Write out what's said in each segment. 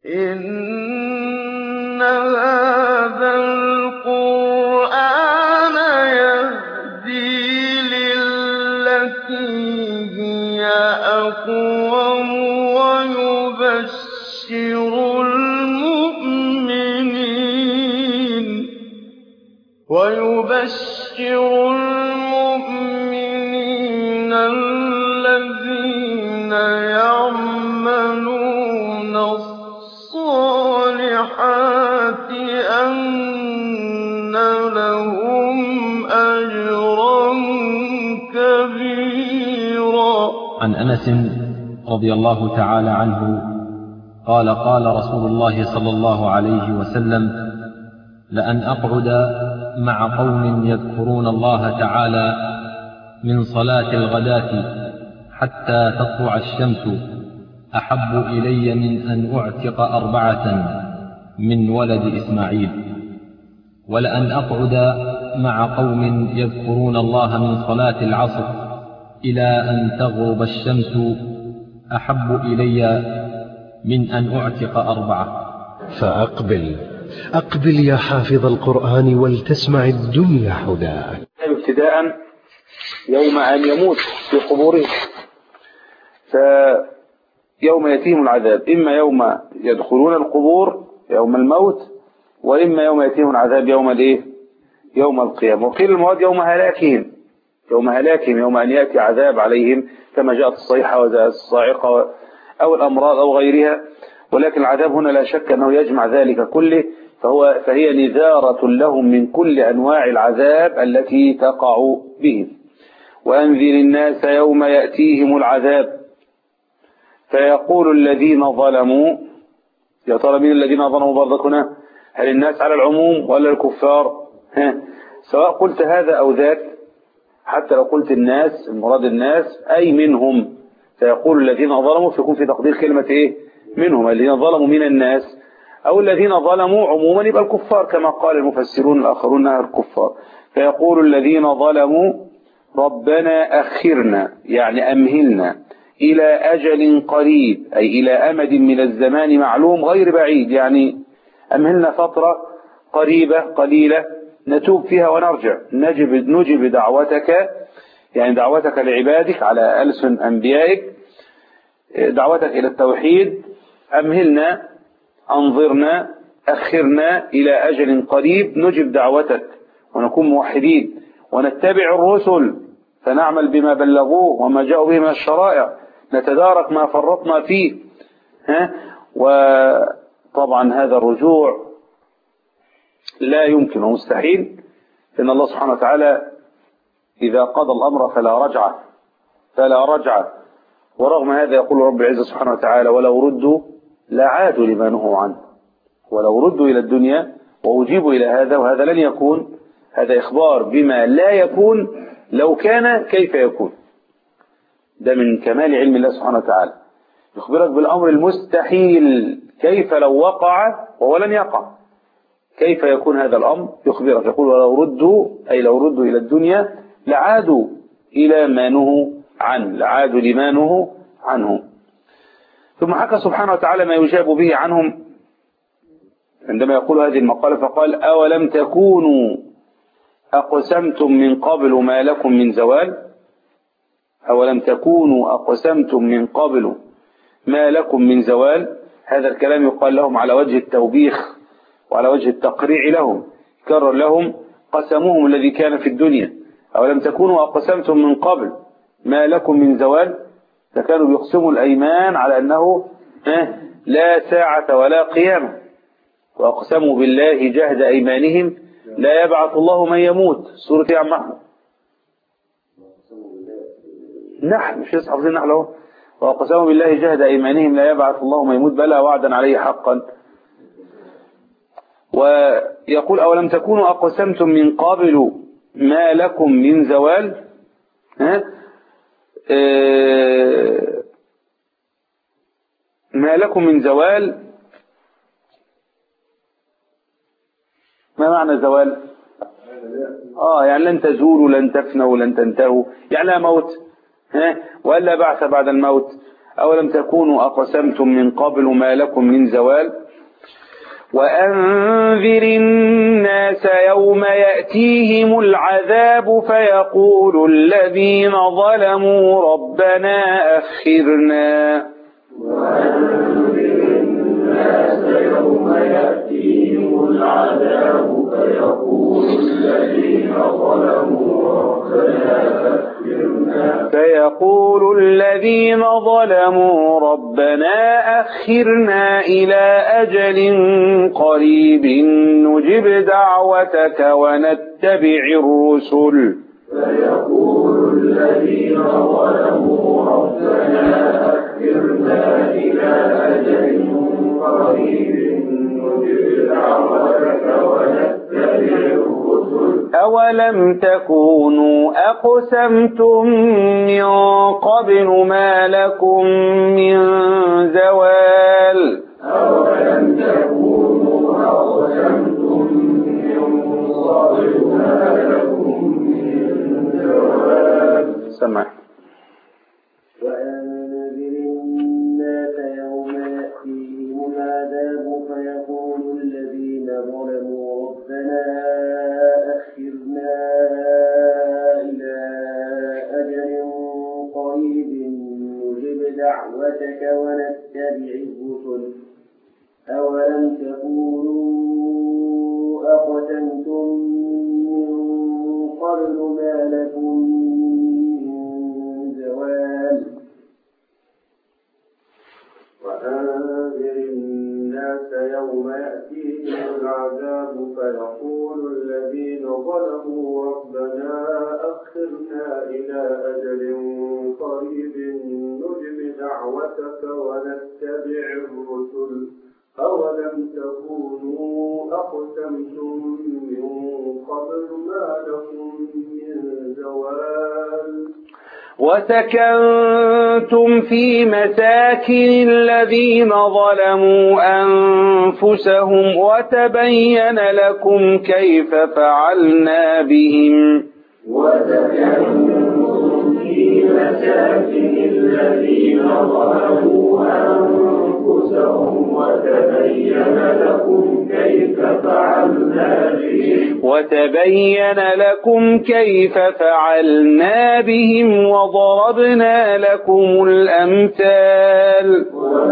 إن هذا القرآن يهدي للتي هي أقوم ويبشر المؤمنين الذين يعملون الصالحات أن لهم أجرا كبيرا. عن أنس رضي الله تعالى عنه قال قال رسول الله صلى الله عليه وسلم: لأن أقعد مع قوم يذكرون الله تعالى من صلاة الغداة حتى تطلع الشمس أحب إلي من أن أعتق 4 من ولد إسماعيل، ولأن أقعد مع قوم يذكرون الله من صلاة العصر إلى أن تغرب الشمس أحب إلي من أن أعتق 4. فأقبل يا حافظ القرآن ولتسمع الدنيا حداك. ابتداء يوم أن يموت في قبوره، فيوم يأتيهم العذاب، إما يوم يدخلون القبور يوم الموت، وإما يوم يأتيهم العذاب يوم القيامة. وقيل المراد يوم هلاكهم، يوم أن يأتي عذاب عليهم كما جاءت الصيحة وجاءت الصاعقة أو الأمراض أو غيرها. ولكن العذاب هنا لا شك أنه يجمع ذلك كله، فهي نذارة لهم من كل أنواع العذاب التي تقع بهم. وأنذر الناس يوم يأتيهم العذاب فيقول الذين ظلموا، يا ترى مين الذين ظلموا برضك هنا؟ هل الناس على العموم ولا الكفار؟ سواء قلت هذا أو ذاك، حتى لو قلت الناس المراد الناس أي منهم، فيقول الذين ظلموا فيكون في تقدير كلمة منهم، الذين ظلموا من الناس أو الذين ظلموا عموما يبقى الكفار كما قال المفسرون الآخرون الكفار. فيقول الذين ظلموا ربنا أخرنا، يعني أمهلنا إلى أجل قريب، أي إلى أمد من الزمان معلوم غير بعيد، يعني أمهلنا فترة قريبة قليلة نتوب فيها ونرجع، نجب دعوتك، يعني دعوتك لعبادك على ألسن أنبيائك، دعوتك إلى التوحيد. أمهلنا، أنظرنا، أخرنا إلى أجل قريب نجب دعوتك ونكون موحدين ونتبع الرسل فنعمل بما بلغوه وما جاءوا به من الشرائع، نتدارك ما فرطنا فيه. وطبعا هذا الرجوع لا يمكن ومستحيل، إن الله سبحانه وتعالى إذا قضى الأمر فلا رجعة. ورغم هذا يقول رب العزة سبحانه وتعالى: ولو ردوا لعادوا لما نهوا عنه، ولو ردوا إلى الدنيا وأجيبوا إلى هذا، وهذا لن يكون، هذا إخبار بما لا يكون، لو كان كيف يكون. ده من كمال علم الله سبحانه وتعالى، يخبرك بالأمر المستحيل كيف لو وقع وهو لن يقع، كيف يكون هذا الأمر، يخبرك يقول: ولو ردوا، أي لو ردوا إلى الدنيا لعادوا إلى ما نهوا عنه، لعادوا لما نهوا عنه. ثم حكى سبحانه وتعالى ما يجاب به عنهم عندما يقول هذه المقالة، فقال: أولم تكونوا أقسمتم من قبل ما لكم من زوال. أولم تكونوا أقسمتم من قبل ما لكم من زوال. هذا الكلام يقال لهم على وجه التوبيخ وعلى وجه التقريع لهم، كرر لهم قسمهم الذي كان في الدنيا. أولم تكونوا أقسمتم من قبل ما لكم من زوال، فكانوا بيقسموا الأيمان على أنه لا ساعة ولا قيامة، وأقسموا بالله جهد أيمانهم لا يبعث الله من يموت. سورة يا عم أحمد نحن مش لسه حافظين نحن اهو. وأقسموا بالله جهد أيمانهم لا يبعث الله من يموت بلى وعدا عليه حقا. ويقول: أولم تكونوا أقسمتم من قبل ما لكم من زوال. ما لكم من زوال، ما معنى زوال؟ يعني لن تزولوا، لن تفنوا، لن تنتهوا، يعني لا موت ولا بعث بعد الموت. أولم تكونوا أقسمتم من قبل ما لكم من زوال وأنذر الناس يوم يأتيهم العذاب فيقول الذين ظلموا ربنا أخرنا فيقول الذين ظلموا ربنا أخرنا إلى أجل قريب نجب دعوتك ونتبع الرسل فيقول الذين ظلموا ربنا أخرنا إلى أجل قريب نجب دعوتك ونتبع الرسل أولم تكونوا أقسمتم من قبل ما لكم من زوال أولم تكونوا أقسمتم من قبل ما لكم من زوال سمع وأنذر الناس يوم يأتيهم العذاب فيقول الذين ظلموا ربنا أخرنا إلى أجل قريب نجب دعوتك ونتبع الرسل أولم تكونوا أقسمتم من قبل ما لكم من زوال وأنذر الناس يوم يأتيهم العذاب فيقول الذين ظلموا ربنا أخرنا إلى أجل قريب نجب دعوتك ونتبع الرسل أولم تكونوا أقسمتم من قبل ما لكم من زوال وسكنتم في مساكن الذين ظلموا أنفسهم وتبين لكم كيف فعلنا بهم وسكنتم في مساكن الذين ظلموا أنفسهم وتبين لكم كيف فعلنا بهم وضربنا لكم الأمثال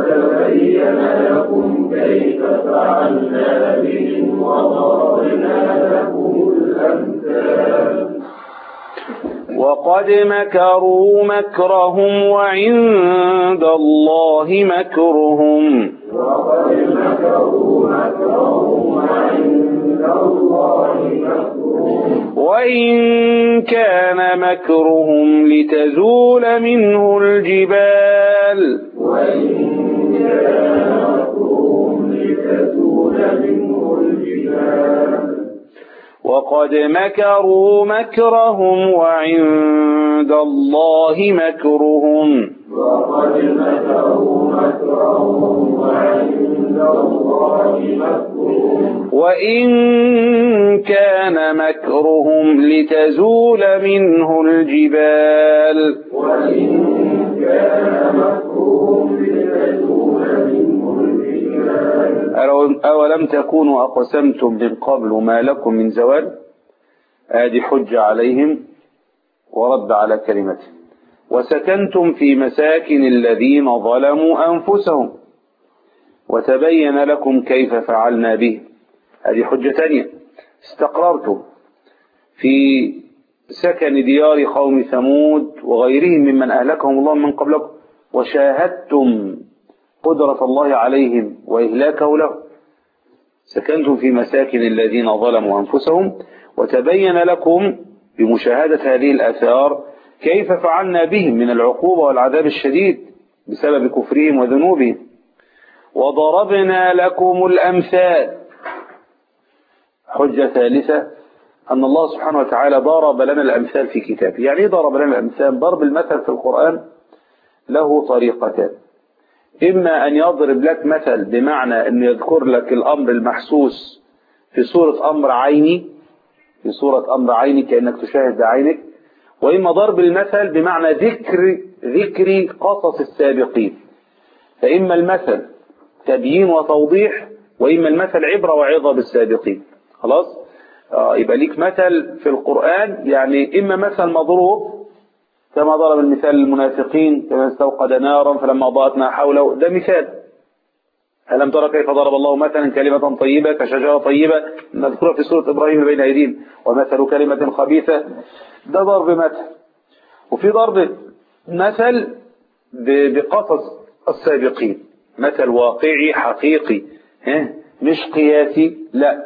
وقد مكروا مكرهم وعند الله مكرهم وإن كان مكرهم لتزول منه الجبال وقد مكروا مكرهم وعند الله مكرهم وإن كان مكرهم لتزول منه الجبال أولم تكونوا أقسمتم من قبل ما لكم من زوال هذه حجة عليهم ورد على كلمته وسكنتم في مساكن الذين ظلموا أنفسهم وتبين لكم كيف فعلنا به هذه حجة تانية استقررتم في سكن ديار قوم ثمود وغيرهم ممن أهلكهم الله من قبلكم وشاهدتم قدرة الله عليهم وإهلاكه له سكنتم في مساكن الذين ظلموا أنفسهم وتبين لكم بمشاهدة هذه الآثار كيف فعلنا بهم من العقوبة والعذاب الشديد بسبب كفرهم وذنوبهم وضربنا لكم الأمثال حجة ثالثة أن الله سبحانه وتعالى ضرب لنا الأمثال في كتابه يعني إيه ضرب لنا الأمثال؟ ضرب المثل في القرآن له طريقتان إما أن يضرب لك مثل بمعنى أن يذكر لك الأمر المحسوس في صورة أمر عيني كأنك تشاهد بعينك وإما ضرب المثل بمعنى ذكر ذكر قصص السابقين، فإما المثل تبيين وتوضيح، وإما المثل عبرة وعظة بالسابقين. خلاص؟ يبقى ليك مثل في القرآن، يعني إما مثل مضروب كما ضرب المثال المنافقين كما استوقد نارا فلما أضاءت ما حوله، ده مثال. ألم ترى كيف ضرب الله مثلا كلمة طيبة كشجرة طيبة مذكورة في سورة إبراهيم بين أيدينا، ومثل كلمة خبيثة، ده ضرب مثل. وفي ضرب مثل بقصص السابقين، مثل واقعي حقيقي مش قياسي، لا.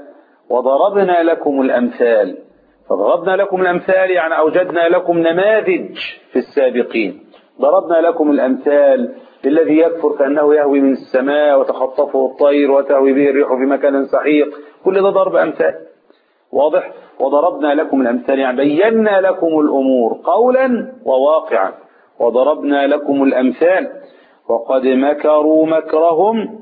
وضربنا لكم الأمثال، فضربنا لكم الأمثال يعني أوجدنا لكم نماذج في السابقين. ضربنا لكم الأمثال الذي يكفر كأنه يهوي من السماء وتخطفه الطير وتهوي به الريح في مكان سحيق، كل ده ضرب أمثال. واضح؟ وضربنا لكم الأمثال يعني بينا لكم الأمور قولا وواقعا، وضربنا لكم الأمثال. وقد مكروا مكرهم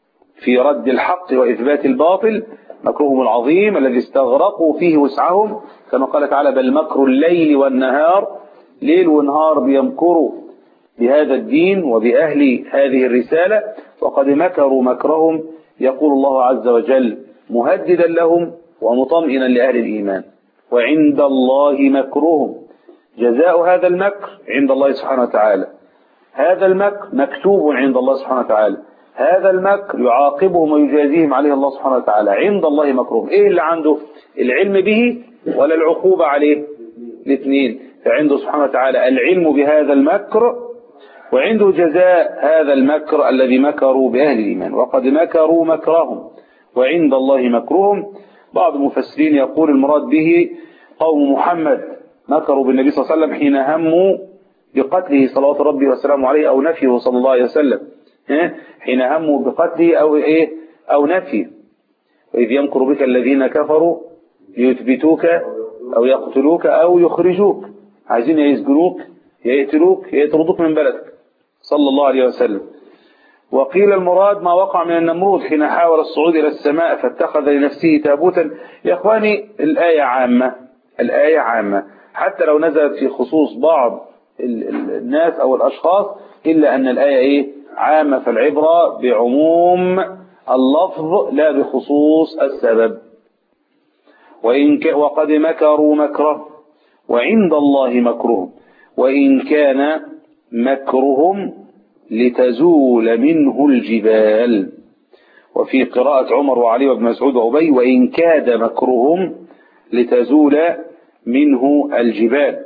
في رد الحق وإثبات الباطل، مكرهم العظيم الذي استغرقوا فيه وسعهم، كما قال تعالى بل مكر الليل والنهار، ليل ونهار بيمكروا بهذا الدين وبأهل هذه الرسالة. وقد مكروا مكرهم، يقول الله عز وجل مهددا لهم ومطمئنا لأهل الإيمان، وعند الله مكرهم، جزاء هذا المكر عند الله سبحانه وتعالى. هذا المكر مكتوب عند الله سبحانه وتعالى، هذا المكر يعاقبهم ويجازيهم عليه الله سبحانه وتعالى. عند الله مكرهم، ايه اللي عنده؟ العلم به ولا العقوبة عليه؟ الاثنين. فعنده سبحانه وتعالى العلم بهذا المكر، وعنده جزاء هذا المكر الذي مكروا بأهل الإيمان. وقد مكروا مكرهم وعند الله مكرهم. بعض المفسرين يقول المراد به قوم محمد مكروا بالنبي صلى الله عليه وسلم حين هموا بقتله صلوات ربي وسلامه عليه أو نفيه صلى الله عليه وسلم، حين هموا بقتله أو نفيه. وإذ يمكر بك الذين كفروا ليثبتوك أو يقتلوك أو يخرجوك، عايزين يسجنوك يقتلوك يطردوك من بلدك صلى الله عليه وسلم. وقيل المراد ما وقع من النمرود حين حاول الصعود إلى السماء فاتخذ لنفسه تابوتا. يا إخواني الآية عامة، الآية عامة حتى لو نزلت في خصوص بعض الناس أو الأشخاص، إلا أن الآية عامة، فالعبرة بعموم اللفظ لا بخصوص السبب. وقد مكروا مكره وعند الله مكرهم وإن كان مكرهم لتزول منه الجبال. وفي قراءة عمر وعلي وابن مسعود وأبي وإن كاد مكرهم لتزول منه الجبال.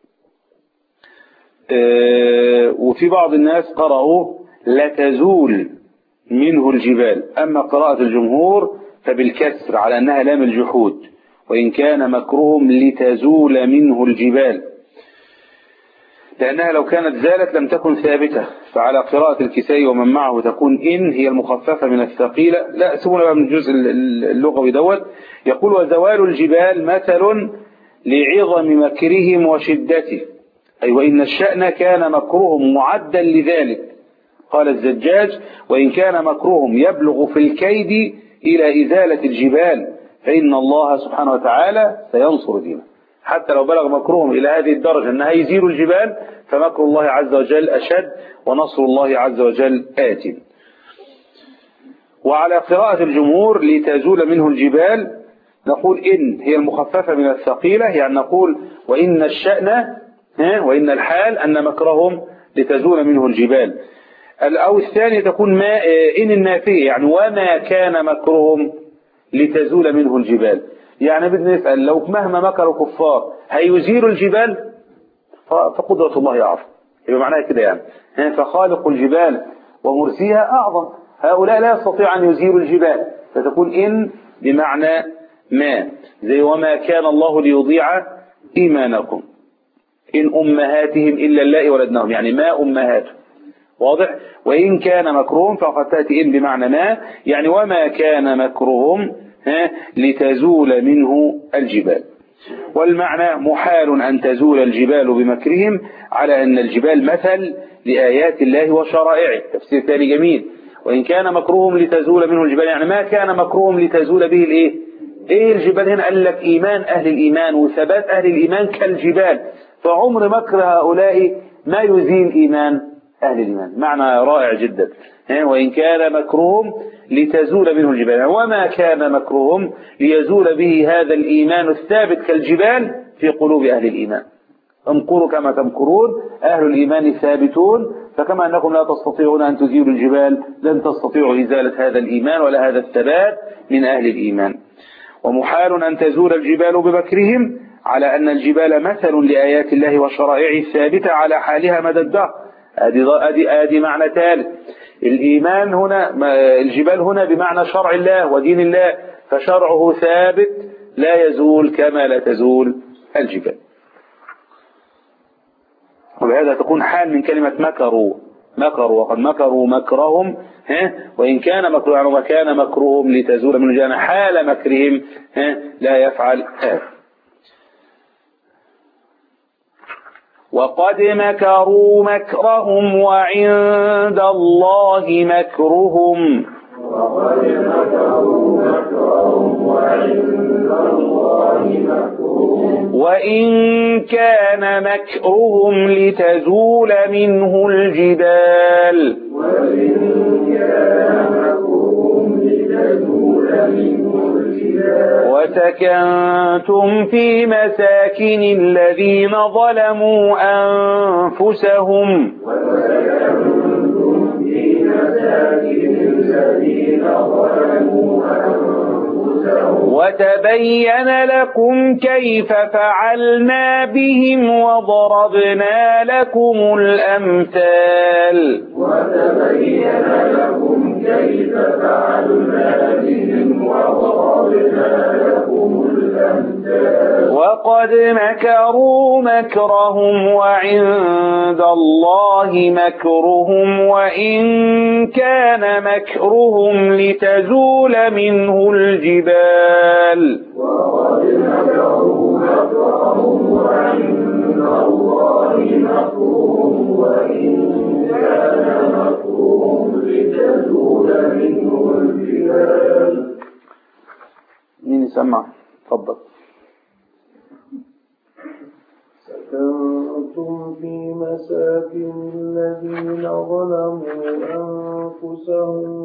وفي بعض الناس قرأوا لتزول منه الجبال، أما قراءة الجمهور فبالكسر على أنها لام الجحود، وإن كان مكرهم لتزول منه الجبال، لأنها لو كانت زالت لم تكن ثابتة. فعلى قراءة الكسائي ومن معه تكون إن هي المخففة من الثقيلة. لا سيبونا بقى من الجزء اللغوي دوت. يقول وزوال الجبال مثل لعظم مكرهم وشدته، أي وإن الشأن كان مكرهم معدا لذلك. قال الزجاج وإن كان مكرهم يبلغ في الكيد إلى إزالة الجبال فإن الله سبحانه وتعالى سينصر دينه. حتى لو بلغ مكرهم إلى هذه الدرجة أنها يزيل الجبال، فمكر الله عز وجل أشد ونصر الله عز وجل آت. وعلى قراءة الجمهور لتزول منه الجبال نقول إن هي المخففة من الثقيلة، يعني نقول وإن الشأن وإن الحال أن مكرهم لتزول منه الجبال. أو الثاني تكون ما إن النافية، يعني وما كان مكرهم لتزول منه الجبال. يعني بدنا نسأل لو مهما مكروا كفار هيزيلوا الجبال؟ فقدرة الله أعظم. يبقى معناها كده يعني فخالق الجبال ومرسيها أعظم، هؤلاء لا يستطيع أن يزيلوا الجبال، فتكون إن بمعنى ما، زي وما كان الله ليضيع إيمانكم إن أمهاتهم إلا اللائي ولدناهم، يعني ما أمهاتهم. واضح؟ وإن كان مكرهم فقد تأتي إن بمعنى ما، يعني وما كان مكرهم لتزول منه الجبال. والمعنى محال أن تزول الجبال بمكرهم، على أن الجبال مثل لآيات الله وشرائعه. تفسير ثاني جميل، وإن كان مكرهم لتزول منه الجبال، يعني ما كان مكرهم لتزول به إيه الجبال هنا؟ قال لك إيمان أهل الإيمان وثبات أهل الإيمان كالجبال، فعمر مكر هؤلاء ما يزيل إيمان أهل الإيمان. معنى رائع جدا. وإن كان مكرهم لتزول منه الجبال، وما كان مكرهم ليزول به هذا الإيمان الثابت كالجبال في قلوب أهل الإيمان. امكروا كما تمكرون، أهل الإيمان ثابتون، فكما أنكم لا تستطيعون أن تزيلوا الجبال لن تستطيعوا إزالة هذا الإيمان ولا هذا الثبات من أهل الإيمان. ومحال أن تزول الجبال بمكرهم، على أن الجبال مثل لآيات الله وشرائعه الثابتة على حالها مدى الدهر. أدي معنى ثالث. الإيمان هنا، الجبال هنا بمعنى شرع الله ودين الله، فشرعه ثابت لا يزول كما لا تزول الجبال. وبهذا تكون حال من كلمة مكروا. وقد مكروا مكرهم، وإن كان مكروا يعني وكان مكرهم لتزول من الجبال، حال مكرهم لا يفعل هذا. وقد مكروا مكرهم وعند الله مكرهم. وقد مكروا مكرهم وعند الله مكرهم. وإن كان مكرهم لتزول منه الجبال. وإن كان مكرهم لتزول منه الجبال. وسكنتم في مساكن الذين ظلموا أنفسهم. وسكنتم في مساكن الذين ظلموا أنفسهم. وتبين لكم كيف فعلنا بهم وضربنا لكم الأمثال. وتبين لكم كيف فعلنا بهم وضربنا لكم الأمثال. وقد مكروا مكرهم وعند الله مكرهم وإن كان مكرهم لتزول منه الجبال. وقد مكروا مكرهم وعند الله مكرهم وإن كان مكرهم لتزول منه الجبال. مين يسمع؟ تفضل. سكنتم في مساكن الذين ظلموا أنفسهم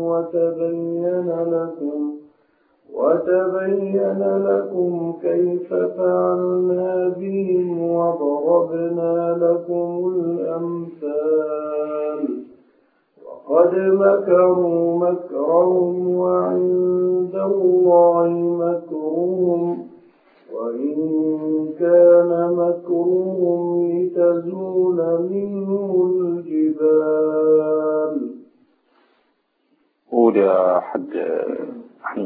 وتبين لكم كيف فعلنا بهم وضربنا لكم الأمثال. وقد مكروا مكرهم وعند الله مكرهم وإن كان مكرهم لتزول منه الجبال. قول يا حاج محمود.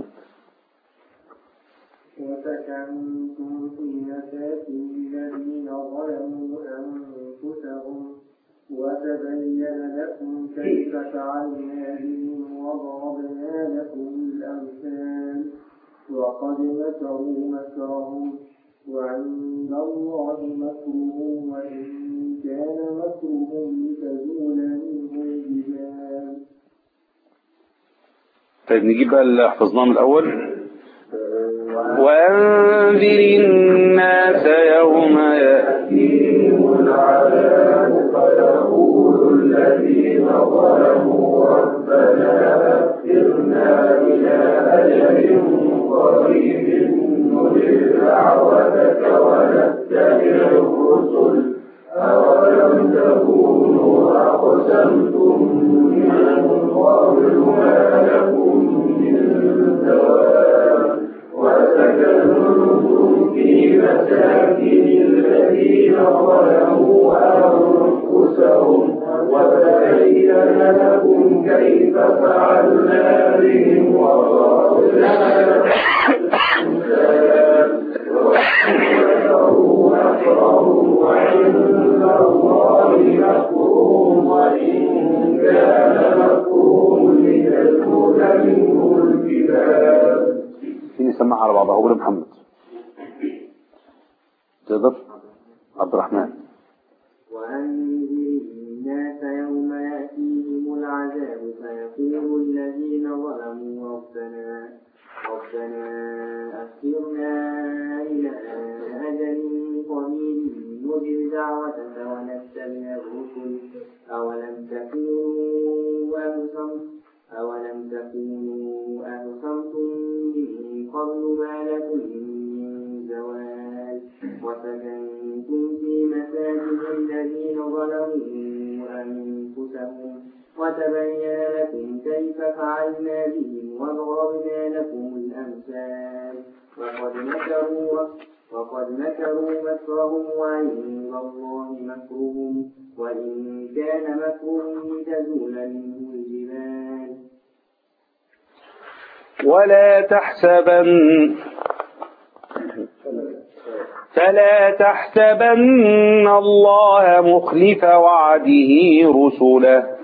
وسكنتم في مساكن الذين ظلموا أنفسهم وتبين لكم كيف فعلنا بهم وضربنا لكم الأمثال. وقد مكروا مكرهم وعند الله مكرهم وإن كان مكرهم لتزول منه الجبال. طيب نجيب بقى اللي حفظناه من الأول. وأنذر الناس يوم يأتيهم العذاب فيقول الذين ظلموا ربنا أخرنا إلى أجل قريب نجب دعوتك ونتبع الرسل أولم تكونوا أقسمتم من قبل ما لكم من زوال. وسكنتم في مساكن الذين ظلموا أنفسهم وتبين لكم كيف فعلنا بهم وضربنا لكم الأمثال. ومكروا مكرهم وعند الله مكرهم وإن كان مكرهم لتزول منه الجبال. يسمعها على بعضها. أقول محمد تقدر. عبد الرحمن. وأنذر الناس يوم يأتيهم العذاب فيقول الذين ظلموا ربنا أخرنا إلى أجل قريب نجب دعوتك ونتبع الرسل قبل ما لكم من زوال وسكنتم في مساجد الذين ظلموا أنفسهم وتبين لكم كيف فعلنا بهم وضربنا لكم الأمثال وقد مكروا مكرهم وعند الله مكرهم وإن كان مكرهم لتزول منه الجبال فلا تحسبن الله مخلف وعده رسله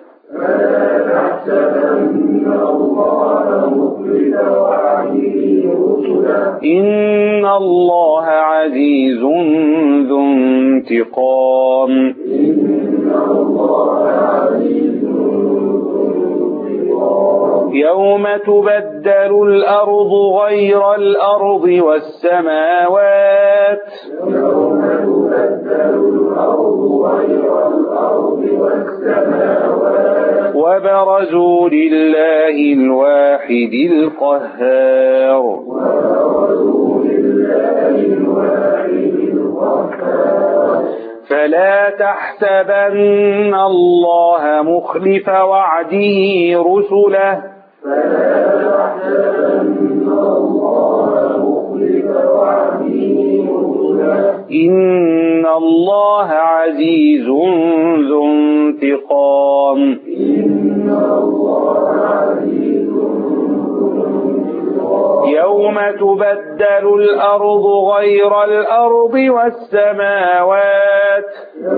إن الله عزيز ذو انتقام يوم تبدل الأرض غير الأرض والسماوات وبرزوا لله الواحد القهار فلا تحسبن الله مخلف وعده رسله إن الله عزيز ذو انتقام يوم تبدل الأرض غير الأرض والسماوات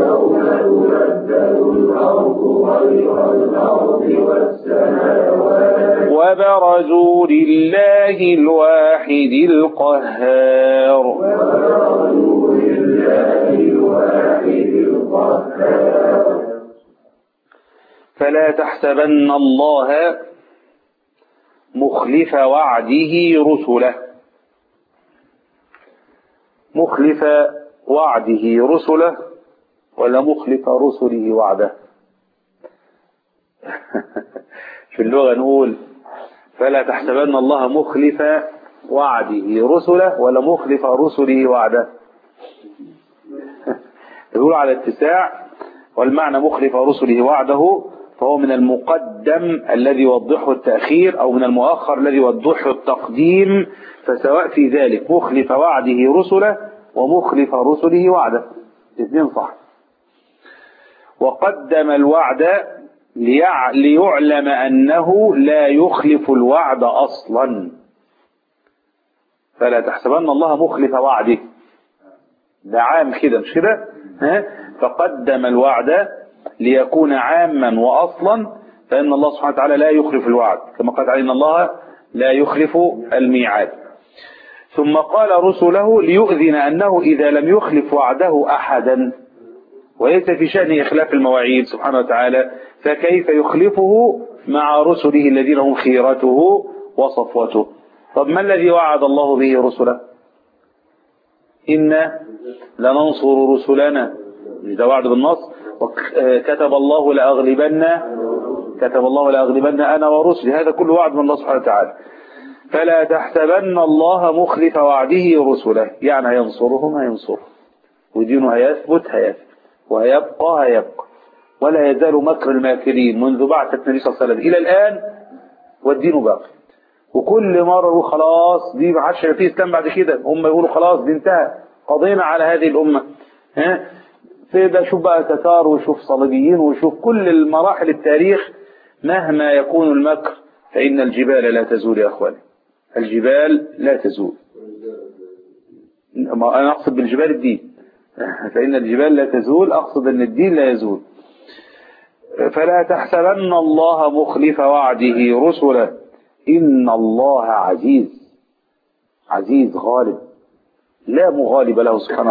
وبرزوا لله الواحد القهار فلا تحسبن الله مخلف وعده رسله مخلف وعده رسله ولا مخلف رسله وعده في اللغة نقول فلا تحسبن الله مخلف وعده رسله ولا مخلف رسله وعده يقول على اتساع والمعنى مخلف رسله وعده فهو من المقدم الذي يوضحه التأخير أو من المؤخر الذي يوضحه التقديم فسواء في ذلك مخلف وعده رسله ومخلف رسله وعده الاثنين صح وقدم الوعد ليعلم أنه لا يخلف الوعد أصلا فلا تحسبن الله مخلف وعده ده عام كده مش كده فقدم الوعد ليكون عاما وأصلا فإن الله سبحانه وتعالى لا يخلف الوعد كما قال علينا الله لا يخلف الميعاد ثم قال رسله ليؤذن أنه إذا لم يخلف وعده أحدا وليس في شأن إخلاف المواعيد سبحانه وتعالى فكيف يخلفه مع رسله الذين هم خيرته وصفوته طب ما الذي وعد الله به رسله إنا لننصر رسلنا ده وعد بالنص كتب الله لأغلبن أنا ورسلي هذا كله وعد من الله سبحانه وتعالى فلا تحسبن الله مخلف وعده رسله يعني هينصرهم ودينه هيثبت وهيبقى ولا يزال مكر الماكرين منذ بعثة النبي صلى الله عليه وسلم إلى الآن والدين باقي وكل مرة يقول خلاص دي ما عادش فيه اسلام بعد كده هم يقولوا خلاص دي انتهى قضينا على هذه الأمة فيبقى شوف بقى تتار وشوف صليبيين وشوف كل المراحل التاريخ مهما يكون المكر فإن الجبال لا تزول يا أخواني الجبال لا تزول أنا أقصد بالجبال الدين فإن الجبال لا تزول أقصد أن الدين لا يزول فلا تحسبن الله مخلف وعده رسله إن الله عزيز غالب لا مغالب له سبحانه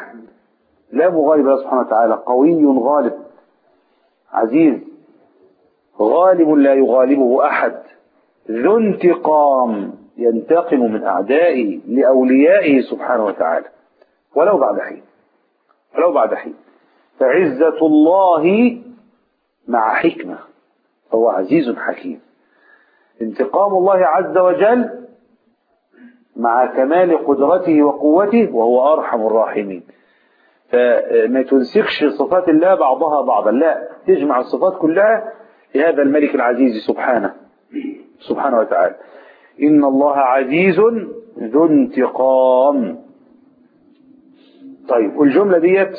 وتعالى قوي غالب عزيز غالب لا يغالبه أحد ذو انتقام ينتقم من أعدائه لأوليائه سبحانه وتعالى ولو بعد حين فعزة الله مع حكمة فهو عزيز حكيم انتقام الله عز وجل مع كمال قدرته وقوته، وهو أرحم الراحمين. فما تنسخش صفات الله بعضها بعضا، لا، تجمع الصفات كلها لهذا الملك العزيز سبحانه وتعالى. إن الله عزيز ذو انتقام. طيب، والجملة ديت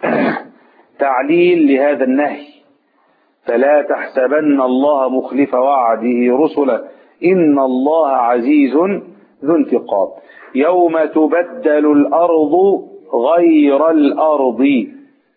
تعليل لهذا النهي، فلا تحسبن الله مخلف وعده رسله إن الله عزيز ذو انتقام. يوم تبدل الأرض غير الأرض،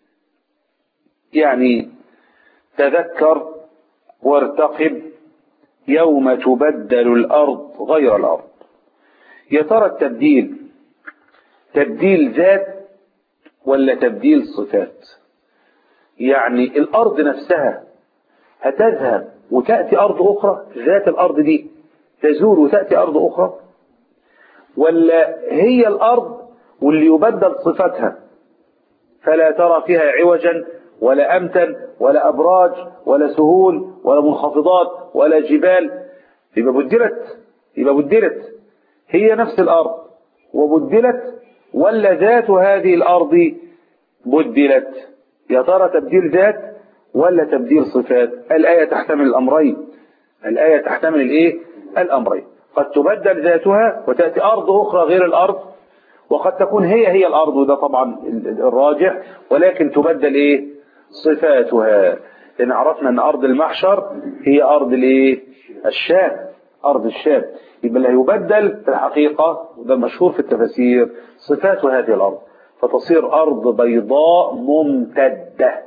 يعني تذكر وارتقب يوم تبدل الأرض غير الأرض. يا ترى التبديل تبديل ذات ولا تبديل صفات؟ يعني الأرض نفسها هتذهب وتأتي أرض أخرى، ذات الأرض دي تزول وتأتي أرض أخرى، ولا هي الأرض واللي يبدل صفتها فلا ترى فيها عوجا ولا أمتا ولا أبراج ولا سهول ولا منخفضات ولا جبال؟ يبقى بدلت هي نفس الأرض وبدلت، ولا ذات هذه الأرض بدلت؟ يا ترى تبديل ذات ولا تبديل صفات؟ الآية تحتمل الأمرين. الآية تحتمل الأمرين. قد تبدل ذاتها وتأتي أرض أخرى غير الأرض، وقد تكون هي الأرض، وده طبعا الراجح، ولكن تبدل صفاتها. لأن عرفنا أن أرض المحشر هي أرض الشام، أرض الشام. يبقى اللي هيبدل في الحقيقة، وده مشهور في التفاسير، صفات هذه الأرض، فتصير أرض بيضاء ممتدة،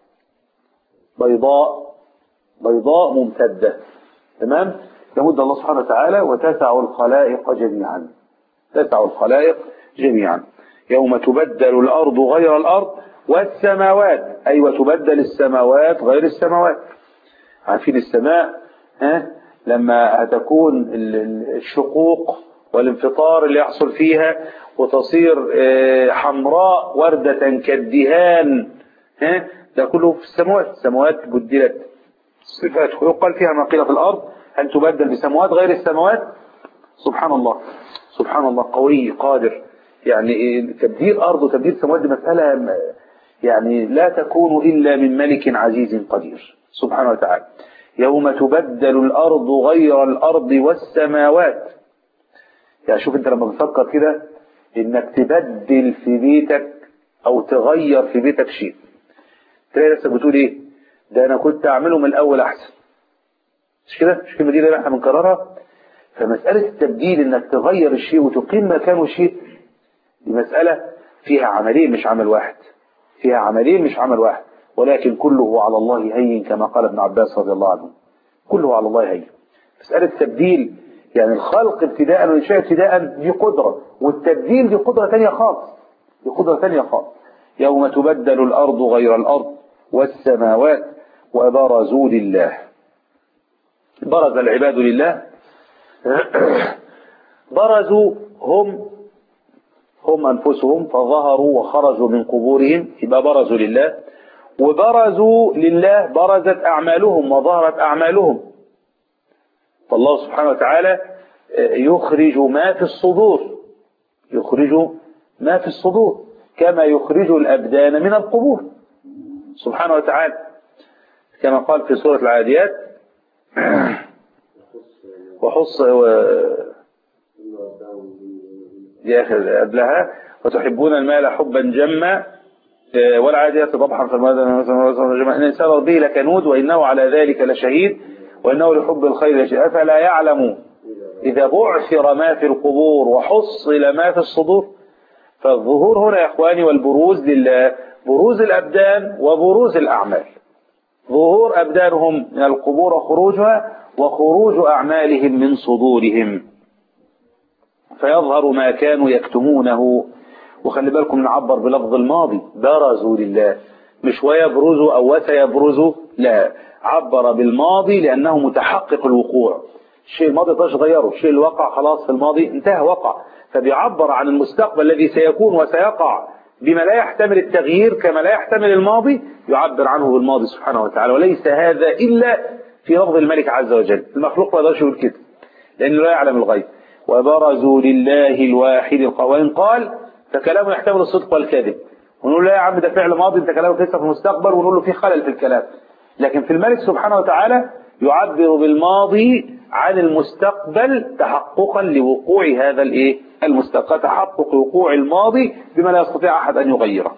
بيضاء ممتدة. تمام؟ يمد الله سبحانه وتعالى وتسع الخلائق جميعا، تسع الخلائق جميعا. يوم تبدل الأرض غير الأرض والسماوات، أيوة تبدل السماوات غير السماوات. عارفين السماء لما هتكون الشقوق والانفطار اللي يحصل فيها وتصير حمراء وردة كالدهان، ده كله في السماوات. السماوات بدلت صفات، ويقال فيها ما قيل في الأرض أن تبدل بسماوات غير السماوات. سبحان الله، سبحان الله، قوي قادر. يعني تبديل أرض وتبديل سماوات دي مسألة يعني لا تكون إلا من ملك عزيز قدير سبحانه وتعالى. يوم تبدل الأرض غير الأرض والسماوات. يعني شوف انت لما بتفكر كده انك تبدل في بيتك او تغير في بيتك شيء، تلاقي نفسك بتقول ده انا كنت اعمله من الاول احسن، مش كده؟ مش كلمة دي اللي احنا بنكررها؟ فمسألة التبديل انك تغير الشيء وتقيم مكانه شيء، دي مسألة فيها عملين مش عمل واحد، فيها عملين مش عمل واحد، ولكن كله على الله هين كما قال ابن عباس رضي الله عنه، كله على الله هين. مسألة التبديل يعني الخلق ابتداء والإنشاء ابتداء دي قدرة، والتبديل دي قدرة ثانية خالص، دي قدرة ثانية خالص. يوم تبدل الأرض غير الأرض والسماوات وبرزوا لله. برز العباد لله، برزوا هم أنفسهم فظهروا وخرجوا من قبورهم، يبقى برزوا لله. وبرزوا لله برزت أعمالهم وظهرت أعمالهم. فالله سبحانه وتعالى يخرج ما في الصدور، يخرج ما في الصدور كما يخرج الأبدان من القبور سبحانه وتعالى، كما قال في سورة العاديات وحص دي آخر قبلها وتحبون المال حبا جما والعاديات ضبحا إن الإنسان ربه لكنود وإنه على ذلك لشهيد وإنه لحب الخير لشهيد أفلا يعلم إذا بعثر ما في القبور وحصل ما في الصدور. فالظهور هنا يا إخواني والبروز لله بروز الأبدان وبروز الأعمال، ظهور أبدانهم من القبور وخروجها، وخروج أعمالهم من صدورهم، فيظهر ما كانوا يكتمونه. وخلي بالكم نعبر بلفظ الماضي، برزوا لله، مش ويبرزوا أو وسيبرزوا، لا، عبر بالماضي لأنه متحقق الوقوع. الشيء الماضي مش غيره، الشيء اللي وقع خلاص في الماضي انتهى وقع، فبيعبر عن المستقبل الذي سيكون وسيقع بما لا يحتمل التغيير كما لا يحتمل الماضي، يعبر عنه بالماضي سبحانه وتعالى. وليس هذا إلا في لفظ الملك عز وجل، المخلوق ما يقدرش يقول كده لأنه لا يعلم الغيب. وبرزوا لله الواحد القهار. وإن قال فكلامه يحتمل الصدق والكذب، ونقول له يا عم ده فعل ماضي، انت كلامك لسه في المستقبل، ونقول له في خلل في الكلام. لكن في الملك سبحانه وتعالى يعبر بالماضي عن المستقبل تحققا لوقوع هذا المستقبل، تحقق وقوع الماضي بما لا يستطيع أحد أن يغيره.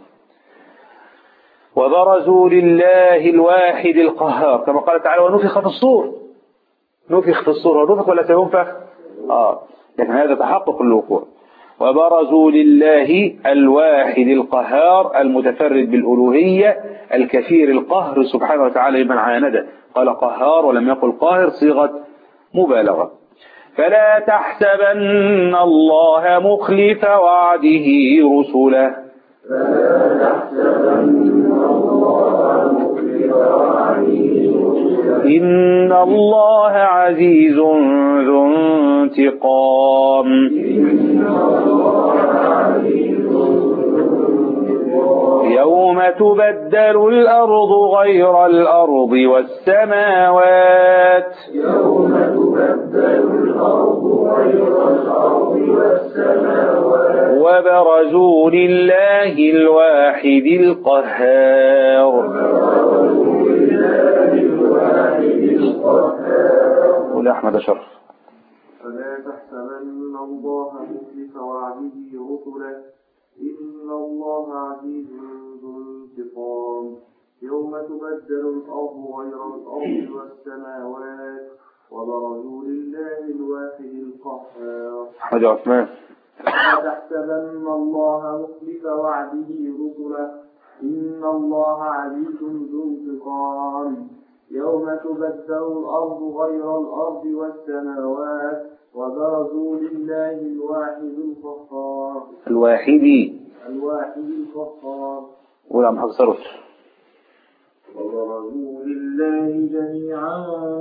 وبرزوا لله الواحد القهار، كما قال تعالى ونفخ في الصور. نفخ في الصور، ونفخ ولا سينفخ؟ لكن هذا تحقق الوقوع. وبرزوا لله الواحد القهار المتفرد بالألوهية الكثير القهر سبحانه وتعالى لمن عانده، قال قهار ولم يقل قاهر، صيغة مبالغة. فلا تحسبن الله مخلف وعده رسله، إن الله عزيز ذو انتقام. يوم تبدل الأرض غير الأرض والسماوات، وبرزوا لله الواحد القهار. قل أحمد شرف. فلا تحسبن الله مخلف وعده رسله، إن الله عزيز ذو انتقام. يوم تبدل الأرض غير الأرض والسماوات، وبرزوا لله الواحد القهار. أحمد عثمان. فلا تحسبن الله مخلف وعده رسله، إن الله عزيز ذو انتقام. يوم تبدل الأرض غير الأرض والسماوات، وبرزوا لله الواحد القهار. الواحد القهار. ولا محصرت. وبرزوا لله جميعا،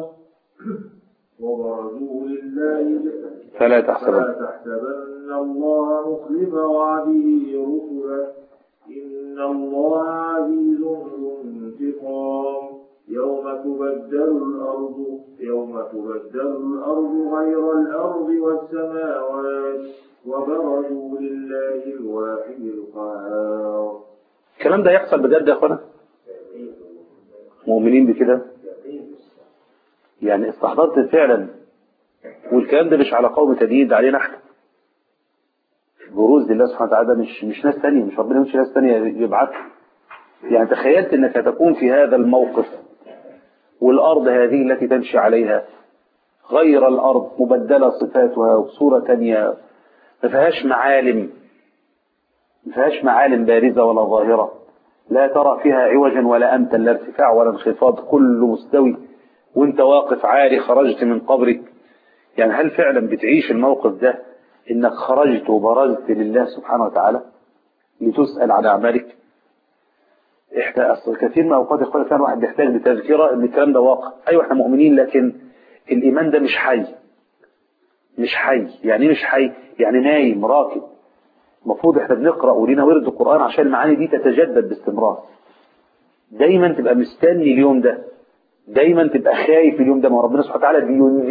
فلا تحسبن الله مخلف وعده رسله، إن الله عزيز ذو انتقام. يوم تبدل الأرض غير الأرض والسماوات، وبرزوا لله الواحد القهار. الكلام ده يحصل بجد يا اخوانا؟ مؤمنين بكده؟ يعني استحضرت فعلا، والكلام ده مش على قوم تدين، ده علينا احنا. بروز لله سبحانه وتعالى مش ناس ثانيه، مش ربنا مش ناس ثانيه يبعثها. يعني تخيلت انك هتكون في هذا الموقف، والارض هذه التي تمشي عليها غير الارض مبدله صفاتها وبصوره ثانيه، ما فيهاش معالم بارزه ولا ظاهره، لا ترى فيها عوجا ولا امتا، لا ارتفاع ولا انخفاض، كله مستوي، وانت واقف عاري خرجت من قبرك. يعني هل فعلا بتعيش الموقف ده، انك خرجت وبرزت لله سبحانه وتعالى لتسأل عن اعمالك؟ كثير من اوقات يقول كان واحد بيحتاج لتذكره ان الكلام ده واقع. ايوه احنا مؤمنين، لكن الايمان ده مش حي. يعني مش حي، يعني نايم راكب. المفروض احنا بنقرأ ولينا ورد القرآن عشان المعاني دي تتجدد باستمرار. دايما تبقى مستني اليوم ده، دايما تبقى خايف اليوم ده، ما ربنا سبحانه وتعالى